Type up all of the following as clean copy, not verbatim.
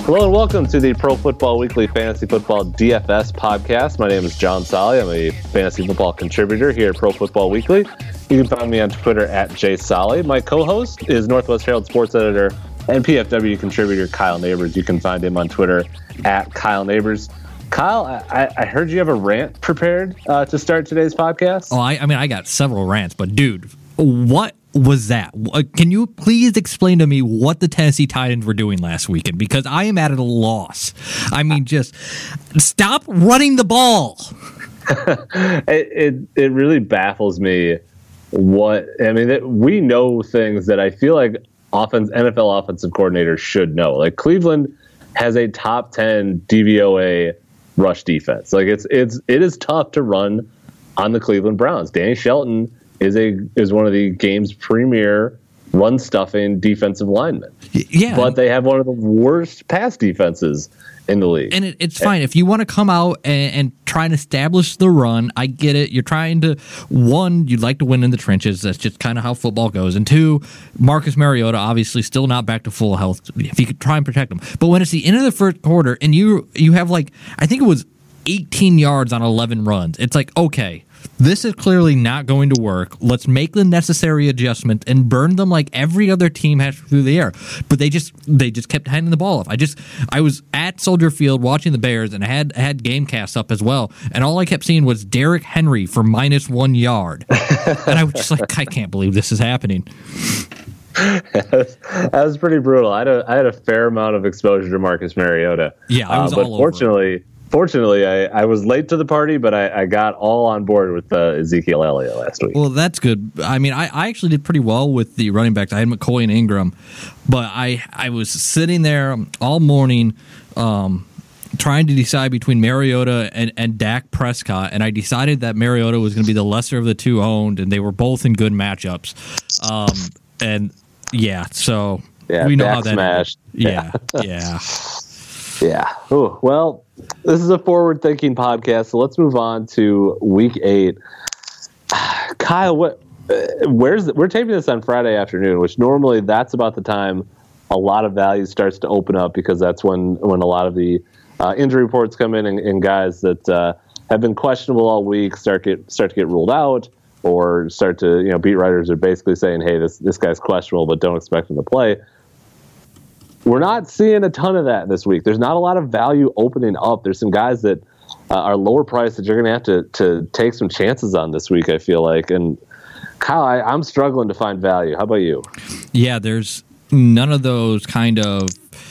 Hello and welcome to the Pro Football Weekly Fantasy Football DFS podcast. My name is John Solly. I'm a fantasy football contributor here at Pro Football Weekly. You can find me on Twitter at jsolly. My co-host is Northwest Herald sports editor and PFW contributor Kyle Neighbors. You can find him on Twitter at Kyle Neighbors. Kyle, I heard you have a rant prepared to start today's podcast. Oh, I mean, I got several rants, but dude, what was that? Can you please explain to me what the Tennessee Titans were doing last weekend? Because I am at a loss. I mean, just stop running the ball. It really baffles me. We know things that I feel like NFL offensive coordinators should know. Like Cleveland has a top 10 DVOA rush defense. Like it is tough to run on the Cleveland Browns. Danny Shelton is one of the game's premier run stuffing defensive linemen. Yeah, but they have one of the worst pass defenses in the league. And it's fine if you want to come out and try and establish the run. I get it. You're trying to, one, you'd like to win in the trenches. That's just kind of how football goes. And two, Marcus Mariota obviously still not back to full health. If you could try and protect him, but when it's the end of the first quarter and you have I think it was 18 yards on 11 runs. It's like, okay, this is clearly not going to work. Let's make the necessary adjustment and burn them like every other team has through the air. But they just kept handing the ball off. I was at Soldier Field watching the Bears, and I had Gamecast up as well, and all I kept seeing was Derrick Henry for -1 yard. And I was just like, I can't believe this is happening. That was pretty brutal. I had a fair amount of exposure to Marcus Mariota. Yeah, I was all over. Fortunately, I was late to the party, but I got all on board with Ezekiel Elliott last week. Well, that's good. I mean, I actually did pretty well with the running backs. I had McCoy and Ingram, but I was sitting there all morning trying to decide between Mariota and Dak Prescott, and I decided that Mariota was going to be the lesser of the two owned, and they were both in good matchups. We know Dak how that smashed. Yeah. Yeah. Ooh, well, this is a forward-thinking podcast, so let's move on to Week 8. Kyle, we're taping this on Friday afternoon, which normally that's about the time a lot of value starts to open up, because that's when a lot of the injury reports come in, and guys that have been questionable all week start to get ruled out, or start to, beat writers are basically saying, hey, this guy's questionable, but don't expect him to play. We're not seeing a ton of that this week. There's not a lot of value opening up. There's some guys that are lower priced that you're going to have to take some chances on this week, I feel like. And Kyle, I'm struggling to find value. How about you? Yeah, there's none of those kind of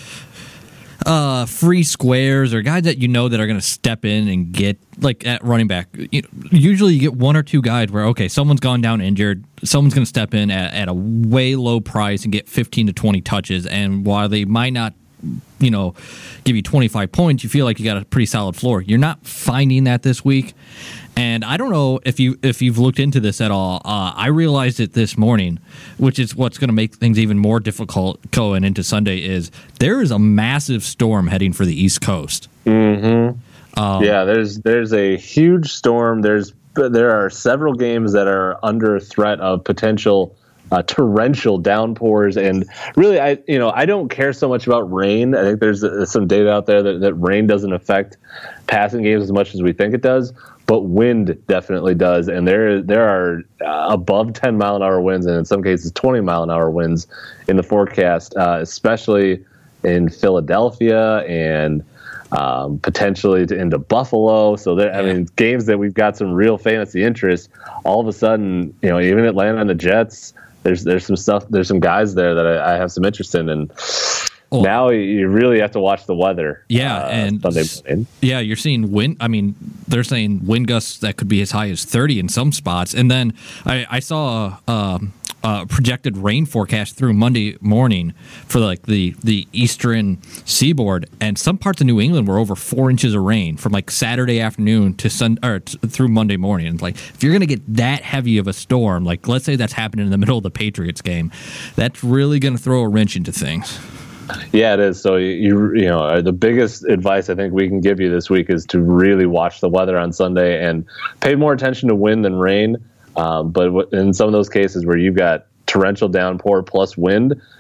free squares or guys that that are going to step in and get, like at running back. Usually you get one or two guys where, okay, someone's gone down injured, someone's going to step in at a way low price and get 15 to 20 touches, and while they might not give you 25 points, you feel like you got a pretty solid floor. You're not finding that this week. And I don't know if you've looked into this at all. I realized it this morning, which is what's going to make things even more difficult going into Sunday, is there is a massive storm heading for the East Coast. Mm-hmm. There's a huge storm. There are several games that are under threat of potential torrential downpours, and really, I don't care so much about rain. I think there's some data out there that rain doesn't affect passing games as much as we think it does, but wind definitely does, and there are above 10 mile an hour winds, and in some cases 20 mile an hour winds in the forecast, especially in Philadelphia and potentially into Buffalo. So games that we've got some real fantasy interest. All of a sudden, even Atlanta and the Jets, there's some stuff. There's some guys there that I have some interest in, and now you really have to watch the weather. Yeah, and Sunday morning. Yeah, you're seeing wind. I mean, they're saying wind gusts that could be as high as 30 in some spots. And then I saw a projected rain forecast through Monday morning for the eastern seaboard, and some parts of New England were over 4 inches of rain from Saturday afternoon to through Monday morning. And if you're going to get that heavy of a storm, let's say that's happening in the middle of the Patriots game, that's really going to throw a wrench into things. Yeah, it is. So the biggest advice I think we can give you this week is to really watch the weather on Sunday and pay more attention to wind than rain. But in some of those cases where you've got torrential downpour plus wind,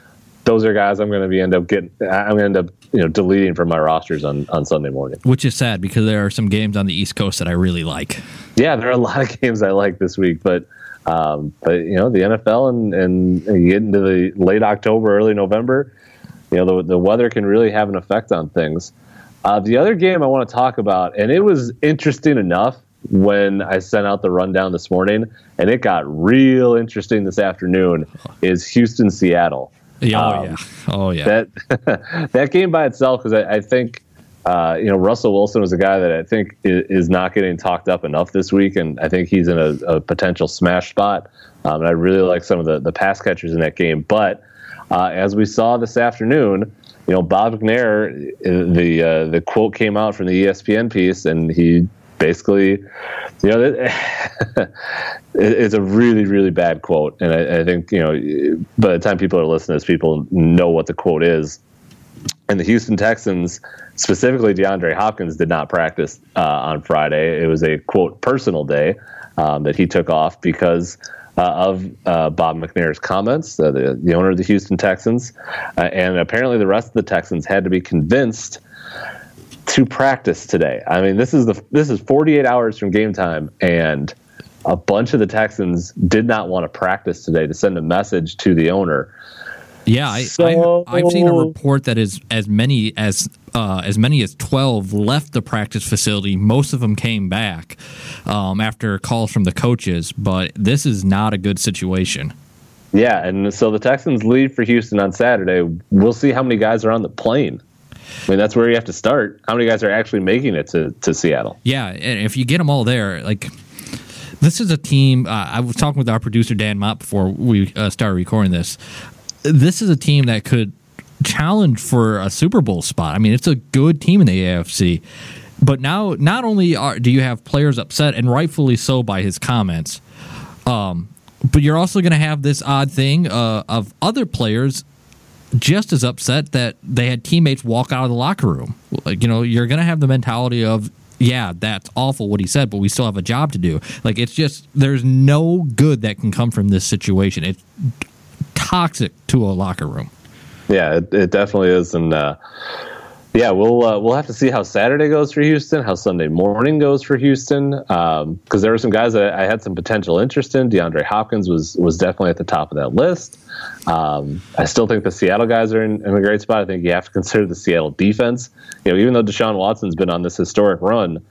those are guys I'm going to end up deleting from my rosters on Sunday morning. Which is sad because there are some games on the East Coast that I really like. Yeah, there are a lot of games I like this week, but the NFL and you get into the late October, early November, the weather can really have an effect on things. The other game I want to talk about, and it was interesting enough when I sent out the rundown this morning, and it got real interesting this afternoon, is Houston-Seattle. Oh yeah. That game by itself, because I think Russell Wilson was a guy that I think is not getting talked up enough this week, and I think he's in a potential smash spot. And I really like some of the pass catchers in that game. But as we saw this afternoon, Bob McNair, the quote came out from the ESPN piece, and he basically, it's a really, really bad quote. And I think, by the time people are listening to this, people know what the quote is. And the Houston Texans, specifically DeAndre Hopkins, did not practice on Friday. It was a, quote, personal day that he took off because of Bob McNair's comments, the owner of the Houston Texans. And apparently the rest of the Texans had to be convinced to practice today. I mean, this is 48 hours from game time, and a bunch of the Texans did not want to practice today to send a message to the owner. Yeah, I've seen a report that is as many as 12 left the practice facility. Most of them came back after calls from the coaches, but this is not a good situation. Yeah, and so the Texans leave for Houston on Saturday. We'll see how many guys are on the plane. I mean, that's where you have to start. How many guys are actually making it to Seattle? Yeah, and if you get them all there, this is a team. I was talking with our producer Dan Mott before we started recording this. This is a team that could challenge for a Super Bowl spot. I mean, it's a good team in the AFC. But now, not only do you have players upset, and rightfully so by his comments, but you're also going to have this odd thing of other players just as upset that they had teammates walk out of the locker room. You're going to have the mentality of, yeah, that's awful what he said, but we still have a job to do. It's just, there's no good that can come from this situation. It's toxic to a locker room. Yeah, it definitely is. And we'll have to see how Saturday goes for Houston, how Sunday morning goes for Houston, because there were some guys that I had some potential interest in. DeAndre Hopkins was definitely at the top of that list. I still think the Seattle guys are in a great spot. I think you have to consider the Seattle defense. Even though Deshaun Watson's been on this historic run,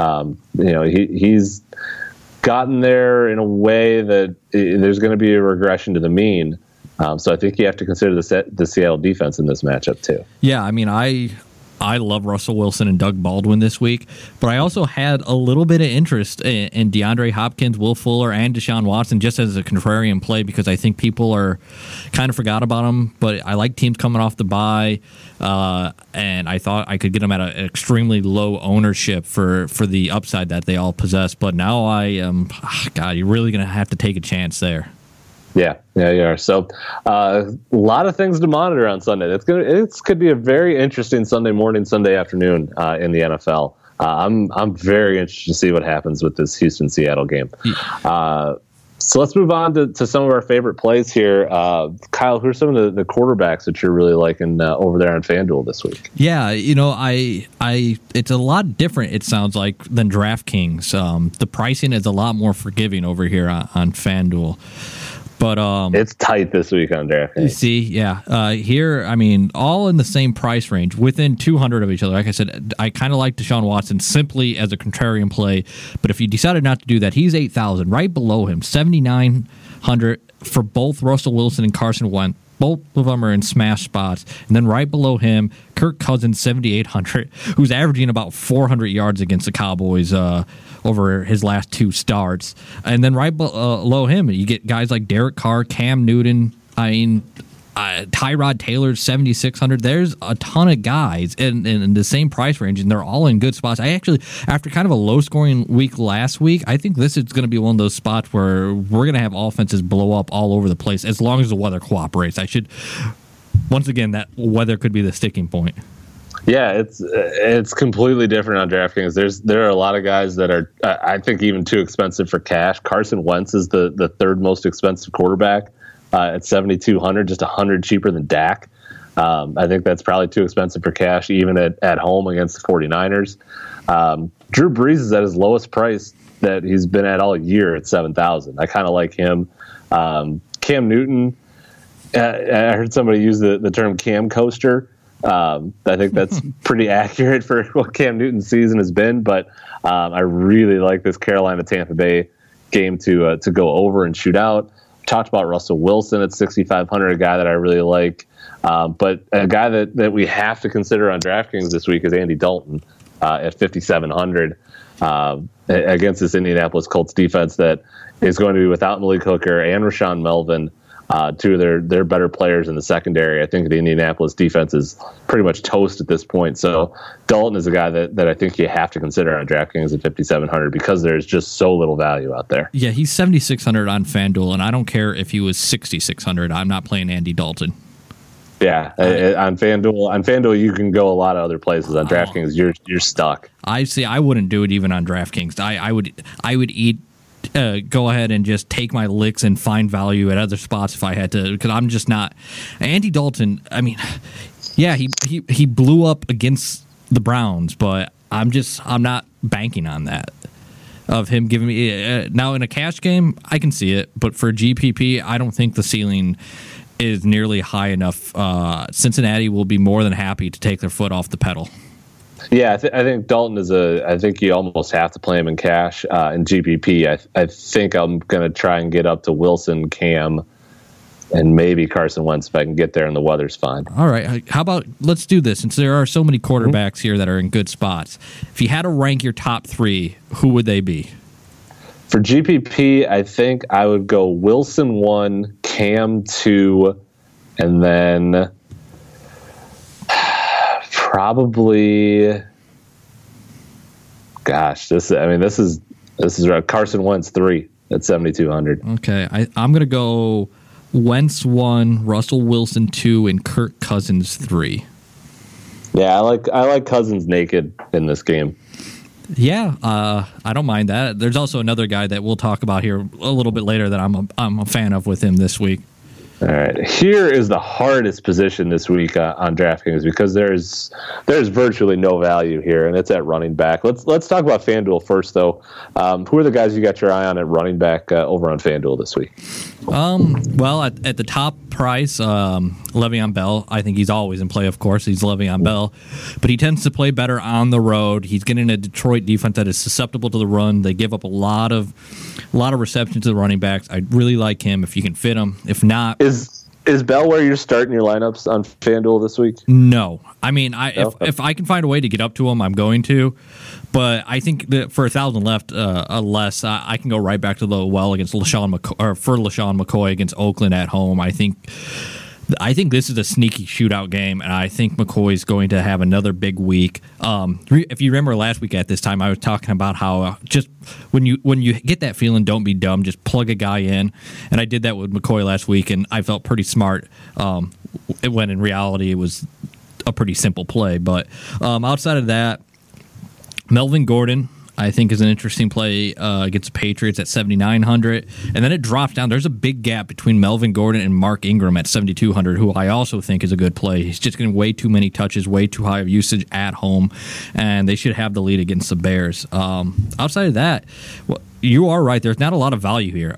he's gotten there in a way that there's going to be a regression to the mean. So I think you have to consider the Seattle defense in this matchup too. Yeah, I mean, I love Russell Wilson and Doug Baldwin this week, but I also had a little bit of interest in DeAndre Hopkins, Will Fuller, and Deshaun Watson just as a contrarian play because I think people are kind of forgot about them. But I like teams coming off the bye, and I thought I could get them at an extremely low ownership for the upside that they all possess. But now I am, you're really going to have to take a chance there. Yeah, you are. So a lot of things to monitor on Sunday. It could be a very interesting Sunday morning, Sunday afternoon in the NFL. I'm very interested to see what happens with this Houston-Seattle game. So let's move on to some of our favorite plays here. Kyle, who are some of the quarterbacks that you're really liking over there on FanDuel this week? Yeah, it's a lot different, it sounds like, than DraftKings. The pricing is a lot more forgiving over here on FanDuel. But it's tight this week on DraftKings. See, yeah. Here, I mean, all in the same price range, within 200 of each other. Like I said, I kind of like Deshaun Watson simply as a contrarian play. But if you decided not to do that, he's 8,000. Right below him, 7,900 for both Russell Wilson and Carson Wentz. Both of them are in smash spots. And then right below him, Kirk Cousins, 7,800, who's averaging about 400 yards against the Cowboys over his last two starts. And then right below him, you get guys like Derek Carr, Cam Newton, Tyrod Taylor, 7,600. There's a ton of guys in the same price range, and they're all in good spots. I actually, after kind of a low-scoring week last week, I think this is going to be one of those spots where we're going to have offenses blow up all over the place as long as the weather cooperates. Once again, that weather could be the sticking point. Yeah, it's completely different on DraftKings. There are a lot of guys that are, I think, even too expensive for cash. Carson Wentz is the third most expensive quarterback at 7,200, just 100 cheaper than Dak. I think that's probably too expensive for cash, even at home against the 49ers. Drew Brees is at his lowest price that he's been at all year at 7,000. I kind of like him. Cam Newton, I heard somebody use the term Cam Coaster. I think that's pretty accurate for what Cam Newton's season has been, but I really like this Carolina-Tampa Bay game to go over and shoot out. Talked about Russell Wilson at 6,500, a guy that I really like. But a guy that we have to consider on DraftKings this week is Andy Dalton at 5,700 against this Indianapolis Colts defense that is going to be without Malik Hooker and Rashaan Melvin, two of their better players in the secondary. I think the Indianapolis defense is pretty much toast at this point. So Dalton is a guy that I think you have to consider on DraftKings at 5,700 because there's just so little value out there. Yeah, he's 7,600 on FanDuel, and I don't care if he was 6,600. I'm not playing Andy Dalton. Yeah, on FanDuel, you can go a lot of other places. On DraftKings, you're stuck. I see. I wouldn't do it even on DraftKings. I would go ahead and just take my licks and find value at other spots if I had to, because I'm just not. Andy Dalton, I mean, yeah, he blew up against the Browns, but I'm not banking on that. Of him giving me now in a cash game, I can see it, but for GPP, I don't think the ceiling is nearly high enough. Cincinnati will be more than happy to take their foot off the pedal. Yeah, I think Dalton I think you almost have to play him in cash. In GPP, I think I'm going to try and get up to Wilson, Cam, and maybe Carson Wentz if I can get there and the weather's fine. All right. How about let's do this, since there are so many quarterbacks here that are in good spots. If you had to rank your top three, who would they be? For GPP, I think I would go Wilson 1, Cam 2, and then probably, this is Carson Wentz 3 at 7,200. Okay, I'm going to go Wentz 1, Russell Wilson 2, and Kirk Cousins 3. Yeah, I like Cousins naked in this game. Yeah, I don't mind that. There's also another guy that we'll talk about here a little bit later that I'm a fan of with him this week. All right, here is the hardest position this week on DraftKings because there's virtually no value here, and it's at running back. Let's talk about FanDuel first, though. Who are the guys you got your eye on at running back over on FanDuel this week? Well, at the top price, Le'Veon Bell. I think he's always in play. Of course, he's Le'Veon Bell, but he tends to play better on the road. He's getting a Detroit defense that is susceptible to the run. They give up a lot of receptions to the running backs. I really like him if you can fit him. If not. Is Bell where you're starting your lineups on FanDuel this week? No. I mean, if I can find a way to get up to him, I'm going to. But I think that for 1,000 left, less, I can go right back to the well against LeSean McCoy against Oakland at home. I think this is a sneaky shootout game, and I think McCoy's going to have another big week. If you remember last week at this time, I was talking about how just when you get that feeling, don't be dumb, just plug a guy in. And I did that with McCoy last week, and I felt pretty smart when in reality it was a pretty simple play. But outside of that, Melvin Gordon, I think, is an interesting play against the Patriots at 7,900. And then it drops down. There's a big gap between Melvin Gordon and Mark Ingram at 7,200, who I also think is a good play. He's just getting way too many touches, way too high of usage at home, and they should have the lead against the Bears. Outside of that, you are right. There's not a lot of value here.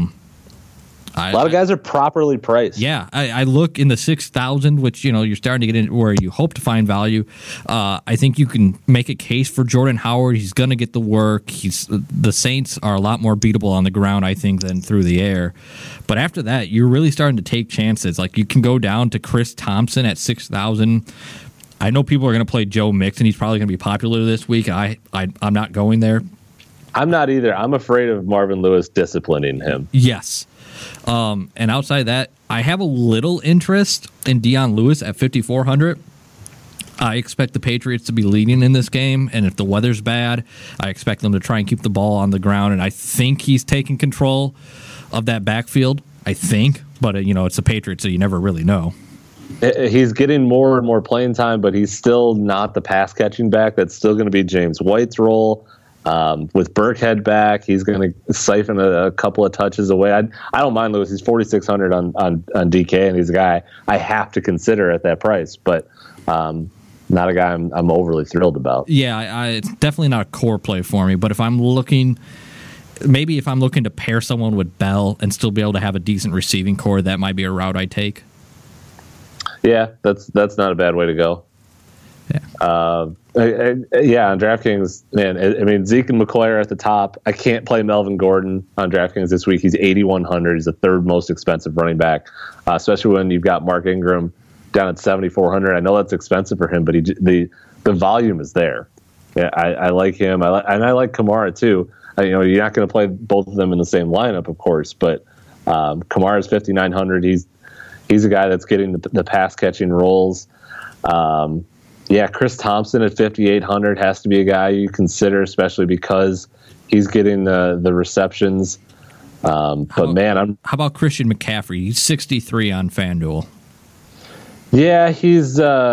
A lot of guys are properly priced. Yeah, I look in the 6,000, which you're starting to get in where you hope to find value. I think you can make a case for Jordan Howard. He's going to get the work. The Saints are a lot more beatable on the ground, I think, than through the air. But after that, you're really starting to take chances. Like you can go down to Chris Thompson at 6,000. I know people are going to play Joe Mixon. He's probably going to be popular this week. I'm not going there. I'm not either. I'm afraid of Marvin Lewis disciplining him. Yes. And outside of that, I have a little interest in Dion Lewis at 5,400. I expect the Patriots to be leading in this game, and if the weather's bad, I expect them to try and keep the ball on the ground, and I think he's taking control of that backfield. I think, but it's the Patriots, so you never really know. He's getting more and more playing time, but he's still not the pass-catching back. That's still going to be James White's role. With Burkhead back, he's going to siphon a couple of touches away. I don't mind Lewis. He's 4,600 on DK, and he's a guy I have to consider at that price. But not a guy I'm overly thrilled about. Yeah, it's definitely not a core play for me. But if I'm looking to pair someone with Bell and still be able to have a decent receiving core, that might be a route I take. Yeah, that's not a bad way to go. Yeah. On DraftKings, man. I mean, Zeke and McCoy are at the top. I can't play Melvin Gordon on DraftKings this week. He's 8,100. He's the third most expensive running back, especially when you've got Mark Ingram down at 7,400. I know that's expensive for him, but the volume is there. Yeah, I like him. I like Kamara too. You're not going to play both of them in the same lineup, of course, but Kamara's 5,900. He's a guy that's getting the pass catching roles. Chris Thompson at 5,800 has to be a guy you consider, especially because he's getting the receptions. How about Christian McCaffrey? He's 63 on FanDuel. Yeah, he's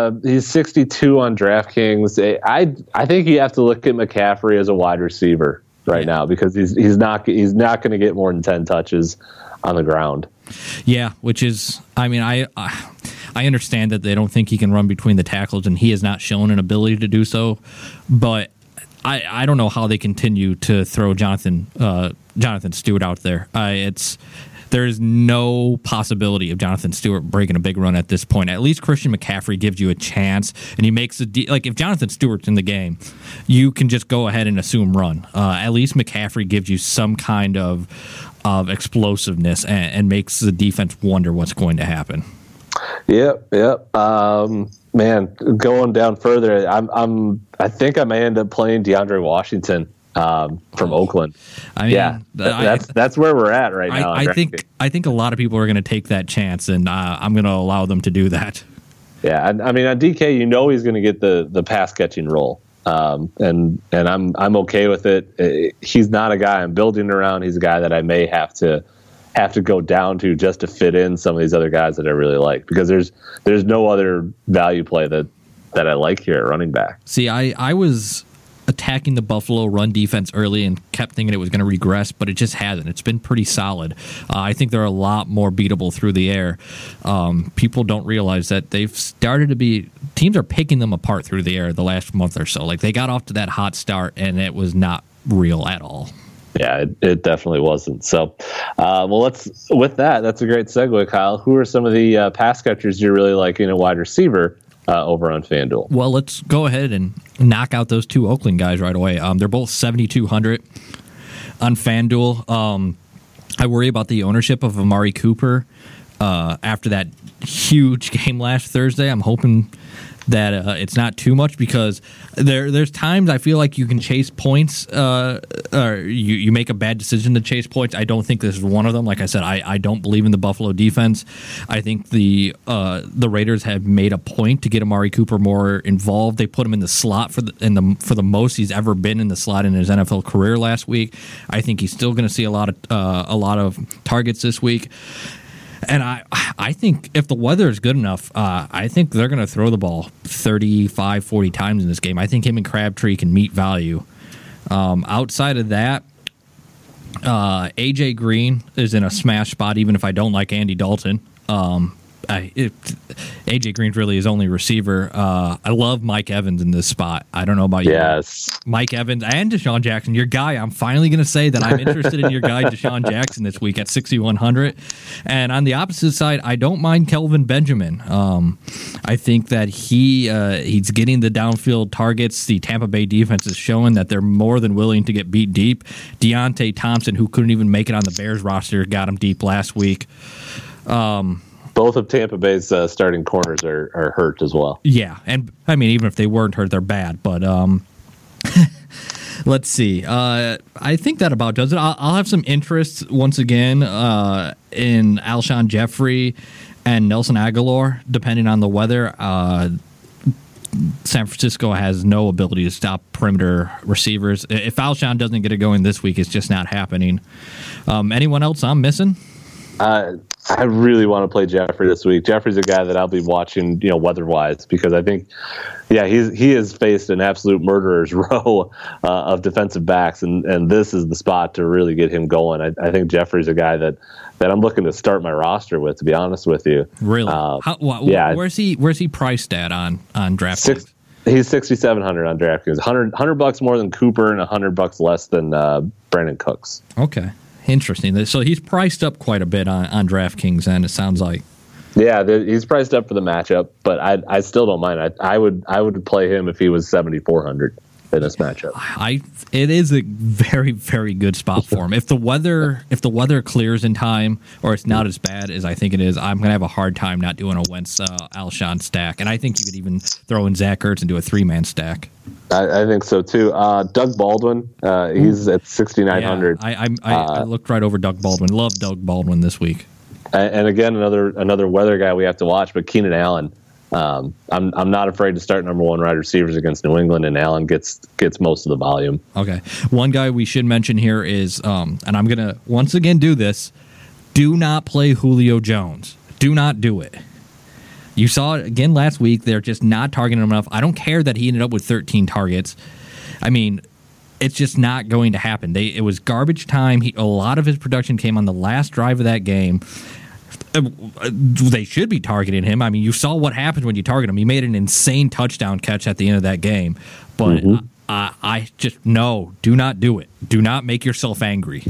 62 on DraftKings. I think you have to look at McCaffrey as a wide receiver now because he's not going to get more than 10 touches on the ground. Yeah, which is, I mean, I understand that they don't think he can run between the tackles, and he has not shown an ability to do so. But I don't know how they continue to throw Jonathan Stewart out there. There's no possibility of Jonathan Stewart breaking a big run at this point. At least Christian McCaffrey gives you a chance, and he makes if Jonathan Stewart's in the game, you can just go ahead and assume run. At least McCaffrey gives you some kind of explosiveness and makes the defense wonder what's going to happen. Yep. Man, going down further, I think I may end up playing DeAndre Washington from Oakland. I mean, that's where we're at right now. I think a lot of people are going to take that chance, and I'm going to allow them to do that. Yeah, I mean, on DK, he's going to get the pass catching role, and I'm okay with it. He's not a guy I'm building around. He's a guy that I may have to go down to just to fit in some of these other guys that I really like, because there's no other value play that I like here at running back. See, I was attacking the Buffalo run defense early and kept thinking it was going to regress, but it just hasn't. It's been pretty solid. I think they're a lot more beatable through the air. People don't realize that they've started to be – teams are picking them apart through the air the last month or so. Like, they got off to that hot start, and it was not real at all. Yeah, it definitely wasn't. So, that's a great segue, Kyle. Who are some of the pass catchers you're really liking a wide receiver over on FanDuel? Well, let's go ahead and knock out those two Oakland guys right away. They're both 7,200 on FanDuel. I worry about the ownership of Amari Cooper after that huge game last Thursday. I'm hoping that it's not too much, because there's times I feel like you can chase points, or you make a bad decision to chase points. I don't think this is one of them. Like I said, I don't believe in the Buffalo defense. I think the Raiders have made a point to get Amari Cooper more involved. They put him in the slot for the most he's ever been in the slot in his NFL career last week. I think he's still going to see a lot of targets this week. And I think if the weather is good enough, I think they're going to throw the ball 35, 40 times in this game. I think him and Crabtree can meet value. Outside of that, A.J. Green is in a smash spot, even if I don't like Andy Dalton. A.J. Green's really his only receiver. I love Mike Evans in this spot. I don't know about you. Yes. Mike Evans and Deshaun Jackson, your guy. I'm finally going to say that I'm interested in your guy, Deshaun Jackson, this week at 6,100. And on the opposite side, I don't mind Kelvin Benjamin. I think that he's getting the downfield targets. The Tampa Bay defense is showing that they're more than willing to get beat deep. Deontay Thompson, who couldn't even make it on the Bears roster, got him deep last week. Both of Tampa Bay's starting corners are hurt as well. Yeah, and I mean, even if they weren't hurt, they're bad. But let's see. I think that about does it. I'll have some interest once again in Alshon Jeffrey and Nelson Aguilar, depending on the weather. San Francisco has no ability to stop perimeter receivers. If Alshon doesn't get it going this week, it's just not happening. Anyone else I'm missing? I really want to play Jeffrey this week. Jeffrey's a guy that I'll be watching, weather-wise, because I think, he has faced an absolute murderer's row of defensive backs, and this is the spot to really get him going. I think Jeffrey's a guy that I'm looking to start my roster with, to be honest with you. Really? Where's he priced at on DraftKings? He's $6,700 on DraftKings. $100 more than Cooper and $100 less than Brandon Cooks. Okay. Interesting. So he's priced up quite a bit on DraftKings, and it sounds like. Yeah, he's priced up for the matchup, but I still don't mind. I would play him if he was $7,400 in this matchup. It is a very, very good spot for him. If the weather clears in time, or it's not as bad as I think it is, I'm gonna have a hard time not doing a Wentz Alshon stack, and I think you could even throw in Zach Ertz and do a 3-man stack. I think so too. Doug Baldwin, he's at $6,900. Yeah, I looked right over Doug Baldwin. Love Doug Baldwin this week. And again, another weather guy we have to watch, but Keenan Allen. I'm not afraid to start number one wide receivers against New England, and Allen gets most of the volume. Okay, one guy we should mention here is, and I'm gonna once again do this: do not play Julio Jones. Do not do it. You saw it again last week. They're just not targeting him enough. I don't care that he ended up with 13 targets. I mean, it's just not going to happen. It was garbage time. A lot of his production came on the last drive of that game. They should be targeting him. I mean, you saw what happened when you target him. He made an insane touchdown catch at the end of that game. But I just, do not do it. Do not make yourself angry.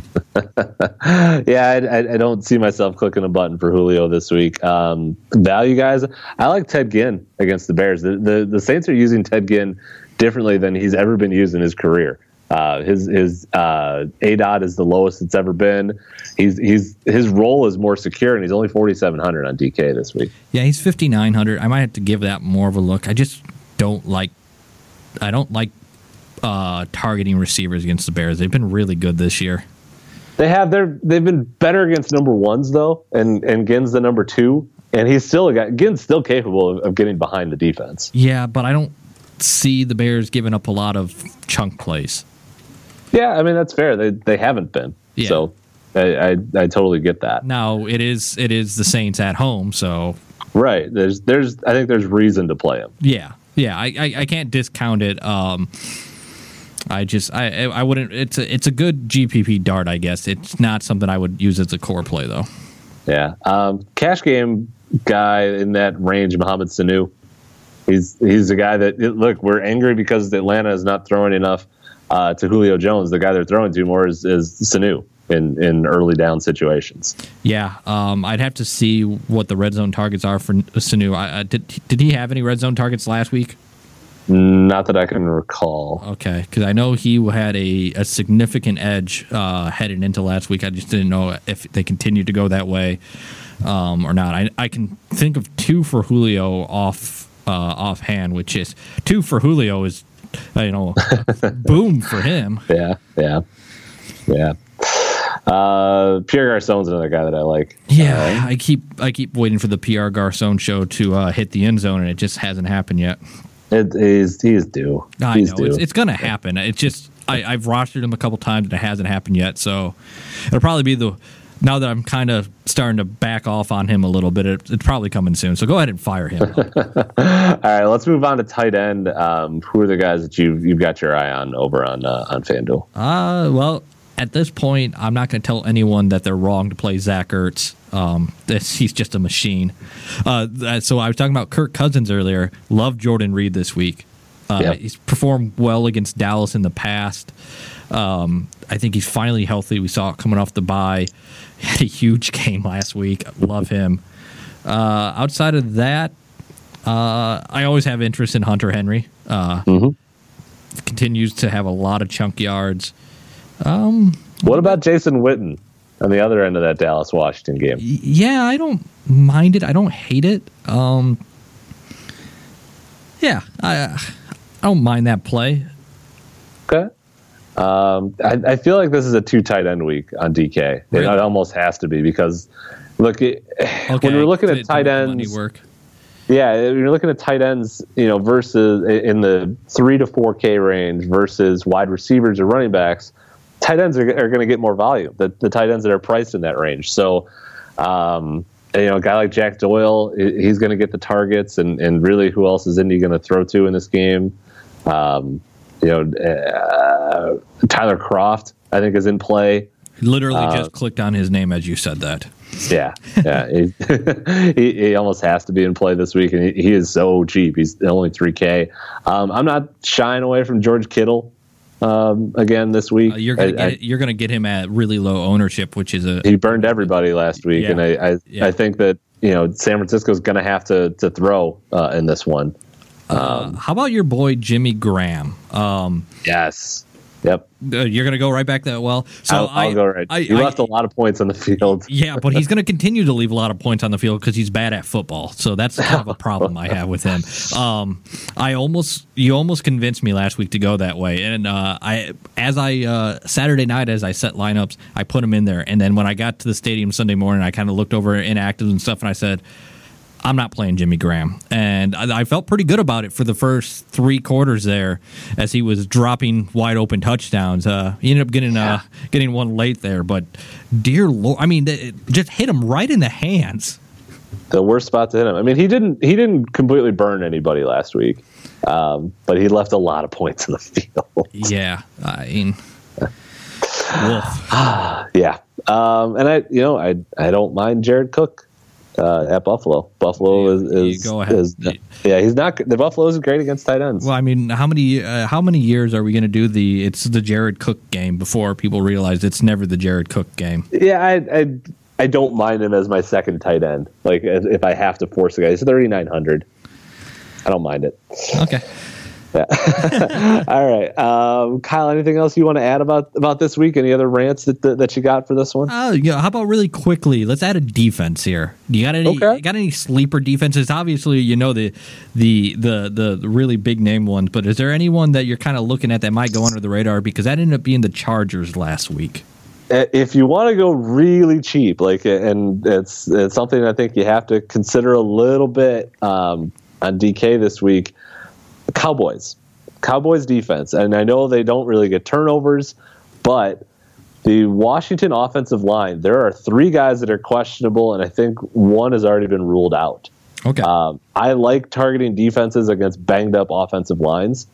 I don't see myself clicking a button for Julio this week. Value guys, I like Ted Ginn against the Bears. The Saints are using Ted Ginn differently than he's ever been used in his career. His ADOT is the lowest it's ever been. His role is more secure, and he's only 4,700 on DK this week. Yeah, he's 5,900. I might have to give that more of a look. I just don't like. I don't like targeting receivers against the Bears. They've been really good this year. They've been better against number ones though, and Ginn's the number two, and he's still a guy. Ginn's still capable of getting behind the defense. Yeah, but I don't see the Bears giving up a lot of chunk plays. Yeah, I mean that's fair. They haven't been. Yeah. So I totally get that. Now it is the Saints at home, so right. I think there's reason to play them. Yeah. I can't discount it. I wouldn't. It's a good GPP dart, I guess. It's not something I would use as a core play though. Yeah. Cash game guy in that range, Mohamed Sanu. He's a guy that look. We're angry because Atlanta is not throwing enough to Julio Jones. The guy they're throwing to more is Sanu in early down situations. Yeah, I'd have to see what the red zone targets are for Sanu. Did he have any red zone targets last week? Not that I can recall. Okay, because I know he had a significant edge heading into last week. I just didn't know if they continued to go that way or not. I can think of two for Julio offhand, which is two for Julio is boom for him. Yeah. Pierre Garçon's another guy that I like. Yeah, I keep waiting for the Pierre Garçon show to hit the end zone, and it just hasn't happened yet. He's due. I know it's going to happen. It's just I've rostered him a couple times and it hasn't happened yet. So it'll probably be now that I'm kind of starting to back off on him a little bit. It's probably coming soon. So go ahead and fire him. All right, let's move on to tight end. Who are the guys that you've got your eye on over on FanDuel? Well, at this point, I'm not going to tell anyone that they're wrong to play Zach Ertz. He's just a machine. So I was talking about Kirk Cousins earlier. Love Jordan Reed this week. Yep. He's performed well against Dallas in the past. I think he's finally healthy. We saw it coming off the bye. He had a huge game last week. Love him. Outside of that, I always have interest in Hunter Henry. Continues to have a lot of chunk yards. What about Jason Witten on the other end of that Dallas-Washington game? Yeah, I don't mind it. I don't hate it. I don't mind that play. Okay. I feel like this is a 2 tight end week on DK. Really? It almost has to be because when we're looking at tight ends, when you're looking at tight ends, versus in the 3 to 4K range versus wide receivers or running backs, tight ends are going to get more volume. The tight ends that are priced in that range. So A guy like Jack Doyle, he's going to get the targets, and really, who else is Indy going to throw to in this game? Tyler Kroft, I think, is in play. Literally just clicked on his name as you said that. Yeah. He almost has to be in play this week, and he is so cheap. He's only $3K. I'm not shying away from George Kittle again this week. You're gonna get him at really low ownership, which is he burned everybody last week, and I think that San Francisco's going to have to throw in this one. How about your boy Jimmy Graham? Yes. Yep. You're going to go right back that well. So I'll go right. He left a lot of points on the field. Yeah, but he's going to continue to leave a lot of points on the field because he's bad at football. So that's kind of a problem I have with him. You almost convinced me last week to go that way, and Saturday night as I set lineups, I put him in there, and then when I got to the stadium Sunday morning, I kind of looked over inactives and stuff, and I said, I'm not playing Jimmy Graham. And I felt pretty good about it for the first 3 quarters there as he was dropping wide open touchdowns. He ended up getting one late there, but dear Lord, I mean, it just hit him right in the hands. The worst spot to hit him. I mean, he didn't completely burn anybody last week, but he left a lot of points in the field. Yeah. I mean, yeah. And I don't mind Jared Cook at Buffalo. Buffalo is go ahead. He's not. The Buffalo is great against tight ends. Well, I mean, how many years are we going to do it's the Jared Cook game before people realize it's never the Jared Cook game? Yeah, I don't mind him as my second tight end. Like if I have to force a guy, he's 3,900. I don't mind it. Okay. Yeah. All right, Kyle. Anything else you want to add about this week? Any other rants that you got for this one? How about really quickly? Let's add a defense here. You got any? Okay. You got any sleeper defenses? Obviously, the really big name ones. But is there anyone that you're kind of looking at that might go under the radar? Because that ended up being the Chargers last week. If you want to go really cheap, and it's something I think you have to consider a little bit on DK this week. Cowboys defense, and I know they don't really get turnovers, but the Washington offensive line, there are 3 guys that are questionable, and I think one has already been ruled out. Okay. I like targeting defenses against banged up offensive lines.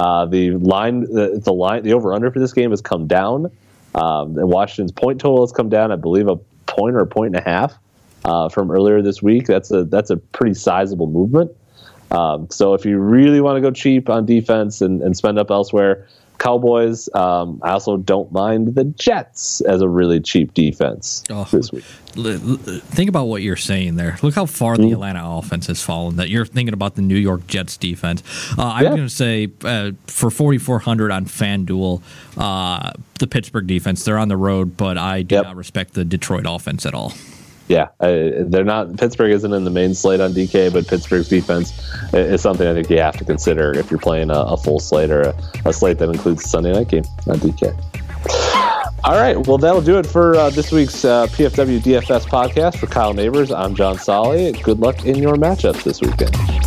The over-under for this game has come down. And Washington's point total has come down, I believe, a point or a point and a half from earlier this week. That's a pretty sizable movement. So if you really want to go cheap on defense and spend up elsewhere, Cowboys. I also don't mind the Jets as a really cheap defense this week. Think about what you're saying there. Look how far the Atlanta offense has fallen. That you're thinking about the New York Jets defense. I'm going to say for 4,400 on FanDuel, the Pittsburgh defense. They're on the road, but I do not respect the Detroit offense at all. Yeah, they're not. Pittsburgh isn't in the main slate on DK, but Pittsburgh's defense is something I think you have to consider if you're playing a full slate or a slate that includes the Sunday night game on DK. All right, well, that'll do it for this week's PFW DFS podcast. For Kyle Neighbors, I'm John Solly. Good luck in your matchups this weekend.